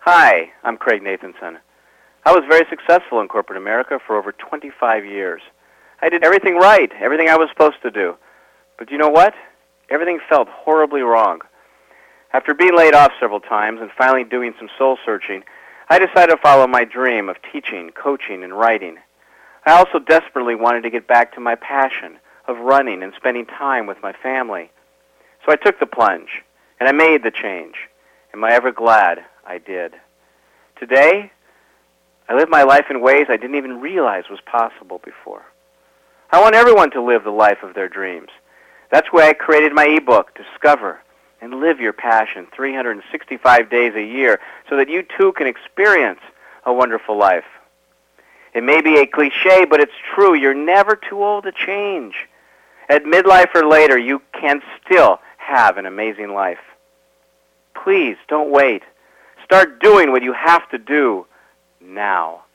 Hi, I'm Craig Nathanson. I was very successful in corporate America for over 25 years. I did everything right, everything I was supposed to do. But you know what? Everything felt horribly wrong. After being laid off several times and finally doing some soul searching, I decided to follow my dream of teaching, coaching, and writing. I also desperately wanted to get back to my passion of running and spending time with my family. So I took the plunge, and I made the change. Am I ever glad I did? Today, I live my life in ways I didn't even realize was possible before. I want everyone to live the life of their dreams. That's why I created my ebook, Discover and Live Your Passion, 365 days a year, so that you too can experience a wonderful life. It may be a cliche, but it's true. You're never too old to change. At midlife or later, you can still have an amazing life. Please don't wait. Start doing what you have to do now.